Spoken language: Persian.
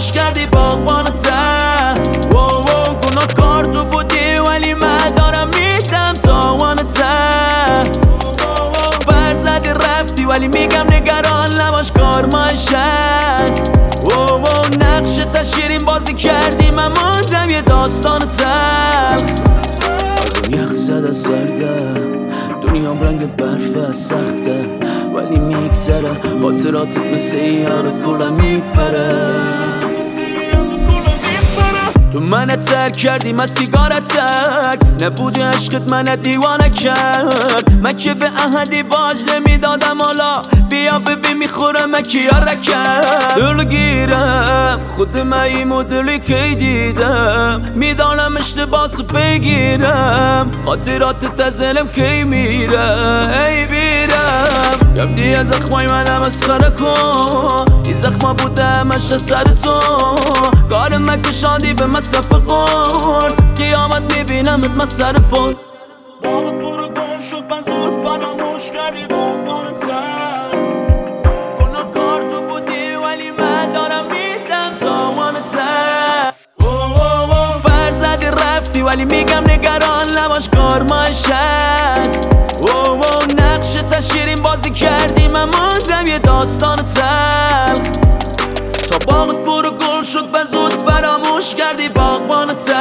فراموش کردی باغبان ته. گناه کار تو بودی ولی من دارم میدم تاوان ته. زدی رفتی ولی میگم نگران نباش کارماش هست. نقش شیرین بازی کردی من موندم یه داستان تلخ. یخ زده سرده دنیام رنگ برفه سخته ولی میگذره خاطراتت مثل یارو گلم میپره. تو منو ترک کردی من سیگارت ترک نبودی عشقت منو دیوانه کرد. من که به احدی باج نمیدادم حالا بیا ببین میخورم من کیا رکرد. دل گیرم خود من این مدلی که دیدم میدانم اشتباس رو بگیرم. خاطراتت از دلم کی میره ای بیرم. گفتی از زخمای منم مسخره کن این زخما بوده همش سر تو. کار من کشاندی به مصرف قرص قیامت میبینمت من سر پل. باغت برو گم شد من زود فراموش کردی باغبان ته. گناه کار تو بودی ولی من دارم میدم تاوان ته. زدی رفتی ولی میگم نگران نباش کارماش هست. نقش شیرین بازی کردی من موندم یه داستان تلخ. تا باغت برو گل شد من زود فراموش کردی باغبان ته.